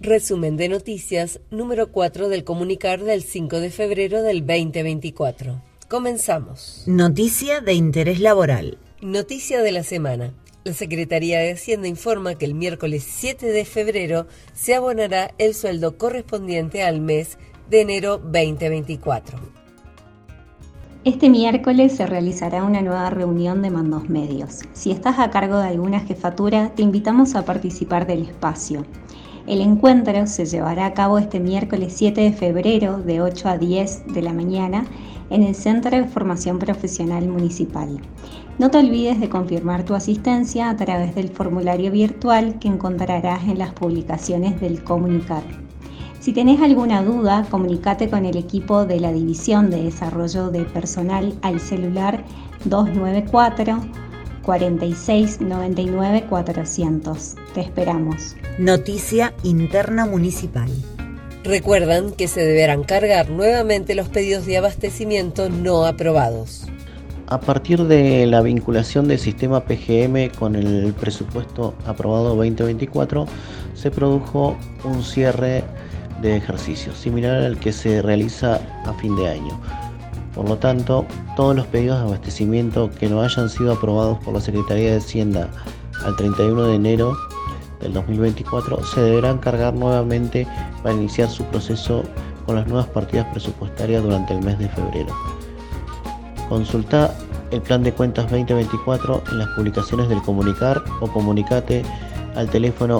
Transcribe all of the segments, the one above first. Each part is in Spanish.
Resumen de noticias número 4 del Comunicar del 5 de febrero del 2024. Comenzamos. Noticia de interés laboral. Noticia de la semana. La Secretaría de Hacienda informa que el miércoles 7 de febrero se abonará el sueldo correspondiente al mes de enero 2024. Este miércoles se realizará una nueva reunión de mandos medios. Si estás a cargo de alguna jefatura, te invitamos a participar del espacio. El encuentro se llevará a cabo este miércoles 7 de febrero de 8 a 10 de la mañana en el Centro de Formación Profesional Municipal. No te olvides de confirmar tu asistencia a través del formulario virtual que encontrarás en las publicaciones del Comunicar. Si tenés alguna duda, comunícate con el equipo de la División de Desarrollo de Personal al celular 294 46 99 400. Te esperamos. Noticia interna municipal. Recuerdan que se deberán cargar nuevamente los pedidos de abastecimiento no aprobados. A partir de la vinculación del sistema PGM con el presupuesto aprobado 2024, se produjo un cierre de ejercicio similar al que se realiza a fin de año. Por lo tanto, todos los pedidos de abastecimiento que no hayan sido aprobados por la Secretaría de Hacienda al 31 de enero del 2024 se deberán cargar nuevamente para iniciar su proceso con las nuevas partidas presupuestarias durante el mes de febrero. Consulta el plan de cuentas 2024 en las publicaciones del Comunicar o comunicate al teléfono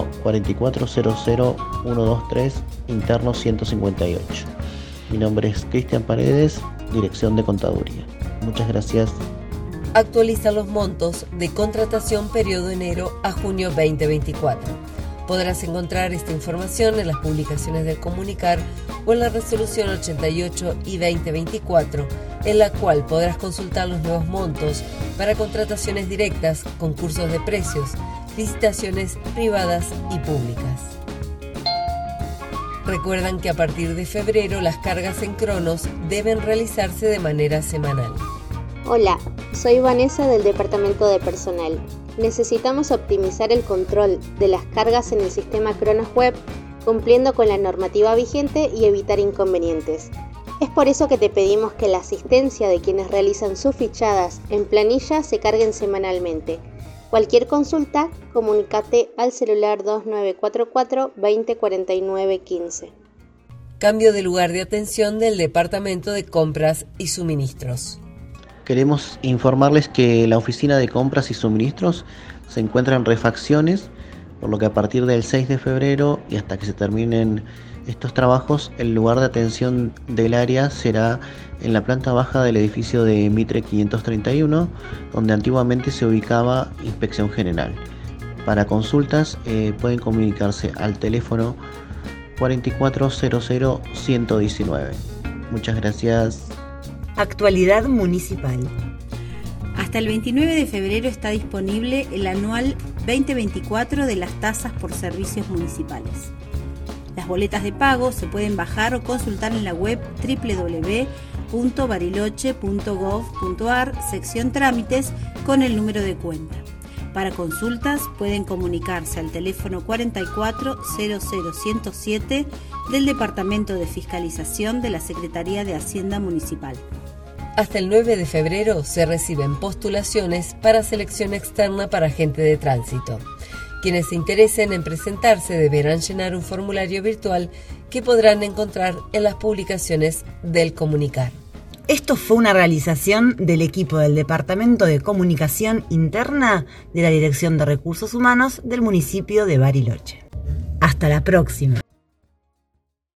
4400-123 interno 158. Mi nombre es Cristian Paredes, Dirección de Contaduría. Muchas gracias. Actualiza los montos de contratación periodo enero a junio 2024. Podrás encontrar esta información en las publicaciones del Comunicar o en la resolución 88 y 2024, en la cual podrás consultar los nuevos montos para contrataciones directas, concursos de precios, licitaciones privadas y públicas. Recuerdan que a partir de febrero las cargas en Cronos deben realizarse de manera semanal. Hola, soy Vanessa del Departamento de Personal. Necesitamos optimizar el control de las cargas en el sistema Cronos Web, cumpliendo con la normativa vigente y evitar inconvenientes. Es por eso que te pedimos que la asistencia de quienes realizan sus fichadas en planilla se carguen semanalmente. Cualquier consulta, comunícate al celular 2944 20 49 15. Cambio de lugar de atención del Departamento de Compras y Suministros. Queremos informarles que la oficina de compras y suministros se encuentra en refacciones, por lo que a partir del 6 de febrero y hasta que se terminen estos trabajos, el lugar de atención del área será en la planta baja del edificio de Mitre 531, donde antiguamente se ubicaba Inspección General. Para consultas pueden comunicarse al teléfono 4400-119. Muchas gracias. Actualidad municipal. Hasta el 29 de febrero está disponible el anual 2024 de las tasas por servicios municipales. Las boletas de pago se pueden bajar o consultar en la web www.bariloche.gov.ar, sección Trámites, con el número de cuenta. Para consultas pueden comunicarse al teléfono 44000107 del Departamento de Fiscalización de la Secretaría de Hacienda Municipal. Hasta el 9 de febrero se reciben postulaciones para selección externa para agente de tránsito. Quienes se interesen en presentarse deberán llenar un formulario virtual que podrán encontrar en las publicaciones del Comunicar. Esto fue una realización del equipo del Departamento de Comunicación Interna de la Dirección de Recursos Humanos del municipio de Bariloche. Hasta la próxima.